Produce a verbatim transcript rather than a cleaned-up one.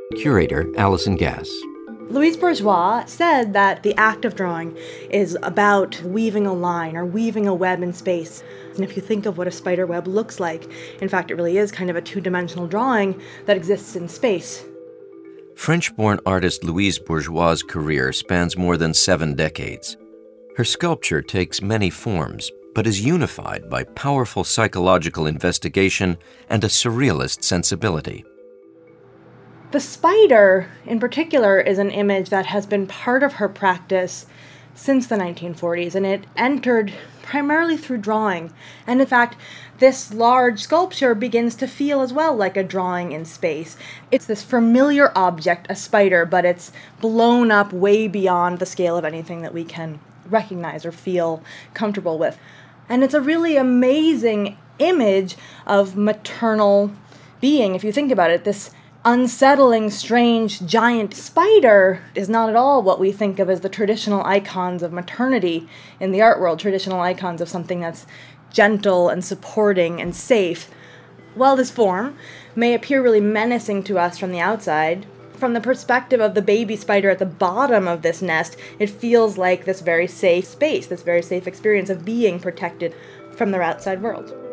Curator Allison Gass. Louise Bourgeois said that the act of drawing is about weaving a line or weaving a web in space. And if you think of what a spider web looks like, in fact, it really is kind of a two-dimensional drawing that exists in space. French-born artist Louise Bourgeois' career spans more than seven decades. Her sculpture takes many forms, but is unified by powerful psychological investigation and a surrealist sensibility. The spider, in particular, is an image that has been part of her practice since the nineteen forties, and it entered primarily through drawing. And in fact, this large sculpture begins to feel as well like a drawing in space. It's this familiar object, a spider, but it's blown up way beyond the scale of anything that we can recognize or feel comfortable with. And it's a really amazing image of maternal being, if you think about it. This unsettling, strange, giant spider is not at all what we think of as the traditional icons of maternity in the art world, traditional icons of something that's gentle and supporting and safe. While this form may appear really menacing to us from the outside, from the perspective of the baby spider at the bottom of this nest, it feels like this very safe space, this very safe experience of being protected from their outside world.